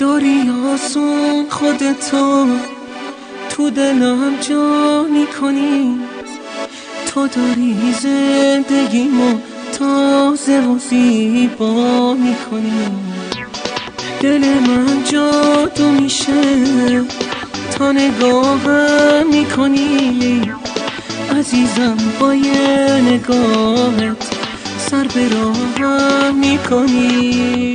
داری آسون خودتو تو دلم جا میکنی، تو داری زندگیمو تازه و زیبا میکنی. دل من جادو میشه تا نگاهم میکنی، عزیزم با یه نگاهت سر به راهم میکنی.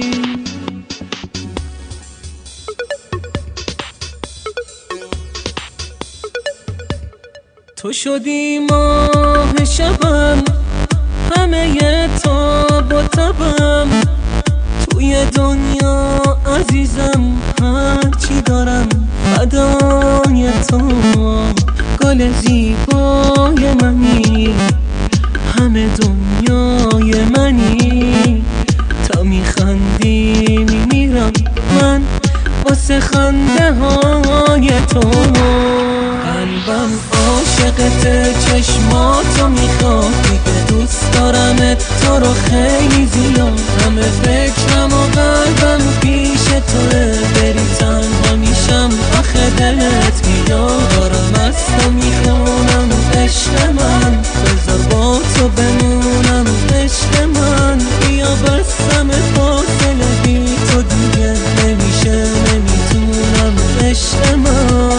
تو شدی ماه شبم، همه تاب و تبم توی دنیا عزیزم، هرچی دارم فدای تو. گل زیبای منی، همه دنیای منی، تا میخندی میمیرم من واسه خنده های تو. قلبم عاشقت، چشماتو میخواد دیگه، دوست دارمت تو رو خیلی زیاد. همه فکرم و قلبم پیش توه، بری تنها میشم آخه دلت میاد. دارم از تو میخونم عشق من، بذار با تو بمونم عشق من. بیا بستم فاصله بی تو دیگه نمیشه، نمیتونم عشق من.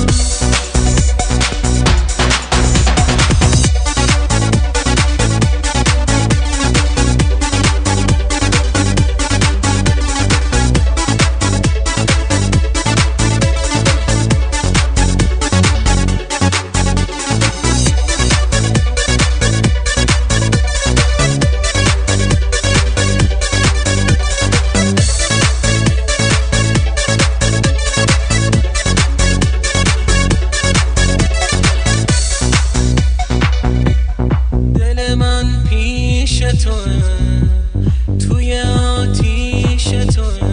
توی آتیش توه،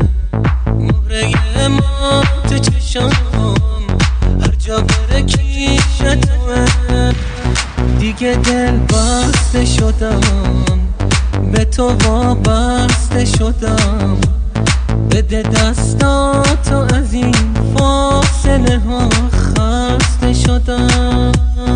مهره ما تو چشام، هر جا بره کیش توه. دیگه دل بسته شدم، به تو وابسته شدم. بده دستاتو، از این فاصله ها خسته شدم.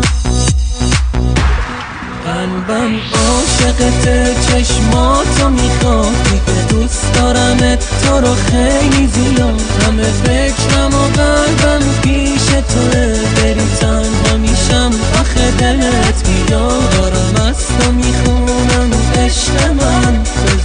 قلبم عاشقت، چشماتو میخواد دیگه، دوست دارمت تو رو خیلی زیاد. همه فکرم و قلبم پیش توه، بری تنها میشم آخه دلت میاد. دارم از تو میخونم عشق من،